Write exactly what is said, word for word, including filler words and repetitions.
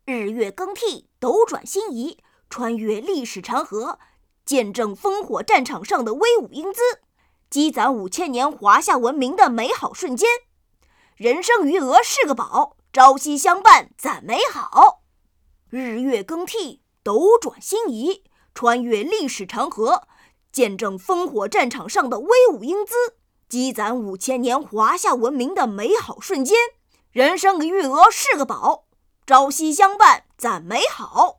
日月更替，斗转星移，穿越历史长河，见证烽火战场上的威武英姿，积攒五千年华夏文明的美好瞬间。人生余额是个宝，朝夕相伴赞美好。日月更替，斗转星移，穿越历史长河，见证烽火战场上的威武英姿，积攒五千年华夏文明的美好瞬间。人生余额是个宝，朝夕相伴赞美好。